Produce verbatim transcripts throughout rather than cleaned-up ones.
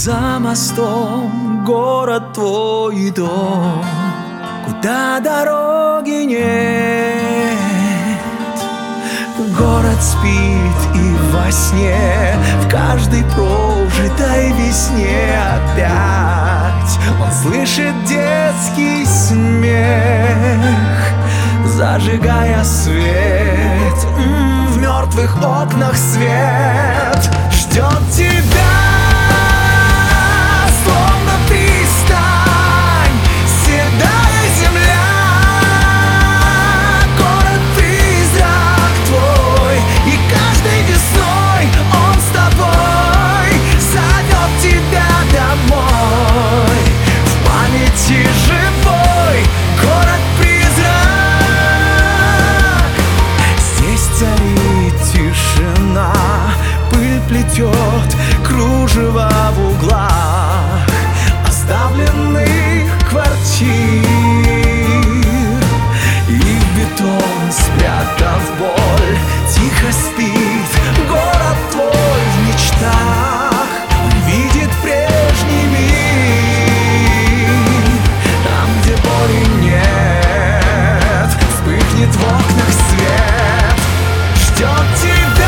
За мостом город твой и дом, куда дороги нет. Город спит и во сне, в каждой прожитой весне опять он слышит детский смех, зажигая свет. М-м, в мертвых окнах свет ждет тебя. Плетет кружево в углах оставленных квартир, и в бетон, спрятав боль, тихо спит город твой в мечтах. Он видит прежний мир, там, где боли нет, вспыхнет в окнах свет, ждет тебя.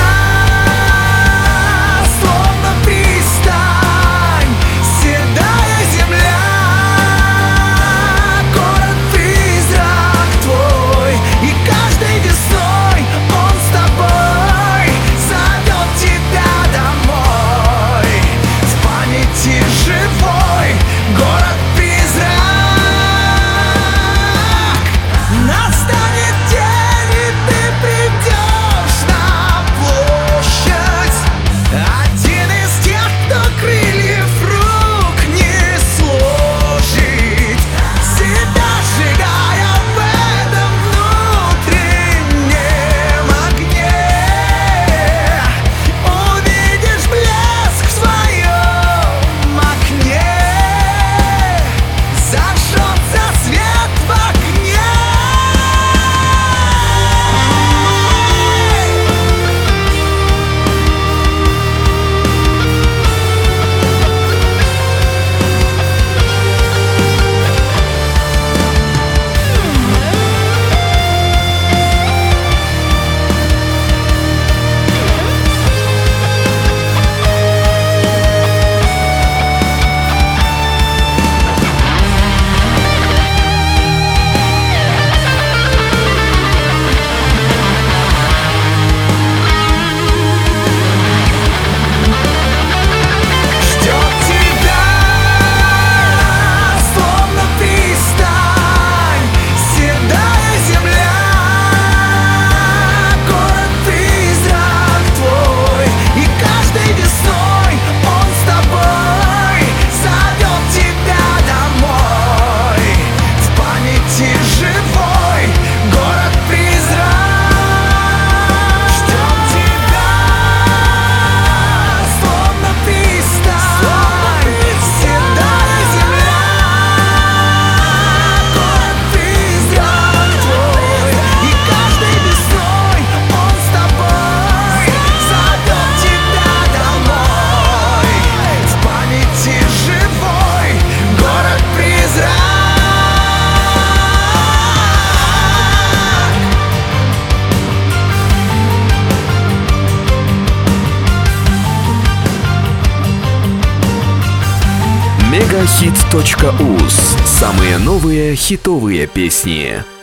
мегахит точка уз. Самые новые хитовые песни.